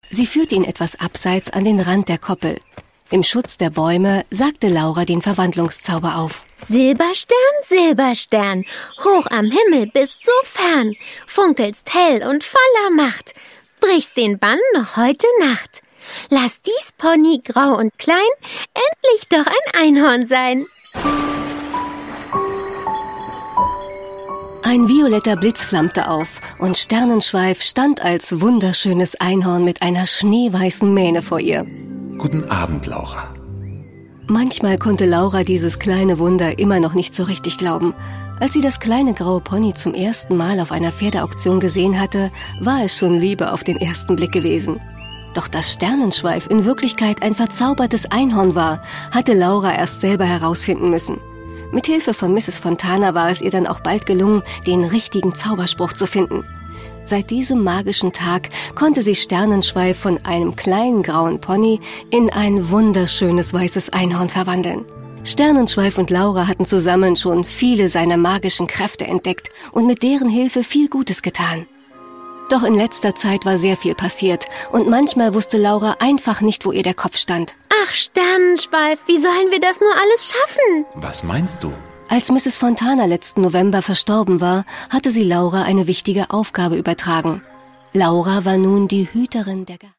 Sie führte ihn etwas abseits an den Rand der Koppel. Im Schutz der Bäume sagte Laura den Verwandlungszauber auf. Silberstern, Silberstern, hoch am Himmel bist so fern, funkelst hell und voller Macht, brichst den Bann noch heute Nacht. Lass dies Pony grau und klein endlich doch ein Einhorn sein. Ein violetter Blitz flammte auf und Sternenschweif stand als wunderschönes Einhorn mit einer schneeweißen Mähne vor ihr. Guten Abend, Laura. Manchmal konnte Laura dieses kleine Wunder immer noch nicht so richtig glauben. Als sie das kleine graue Pony zum ersten Mal auf einer Pferdeauktion gesehen hatte, war es schon Liebe auf den ersten Blick gewesen. Doch dass Sternenschweif in Wirklichkeit ein verzaubertes Einhorn war, hatte Laura erst selber herausfinden müssen. Mit Hilfe von Mrs. Fontana war es ihr dann auch bald gelungen, den richtigen Zauberspruch zu finden. Seit diesem magischen Tag konnte sie Sternenschweif von einem kleinen grauen Pony in ein wunderschönes weißes Einhorn verwandeln. Sternenschweif und Laura hatten zusammen schon viele seiner magischen Kräfte entdeckt und mit deren Hilfe viel Gutes getan. Doch in letzter Zeit war sehr viel passiert und manchmal wusste Laura einfach nicht, wo ihr der Kopf stand. Ach, Sternenschweif, wie sollen wir das nur alles schaffen? Was meinst du? Als Mrs. Fontana letzten November verstorben war, hatte sie Laura eine wichtige Aufgabe übertragen. Laura war nun die Hüterin der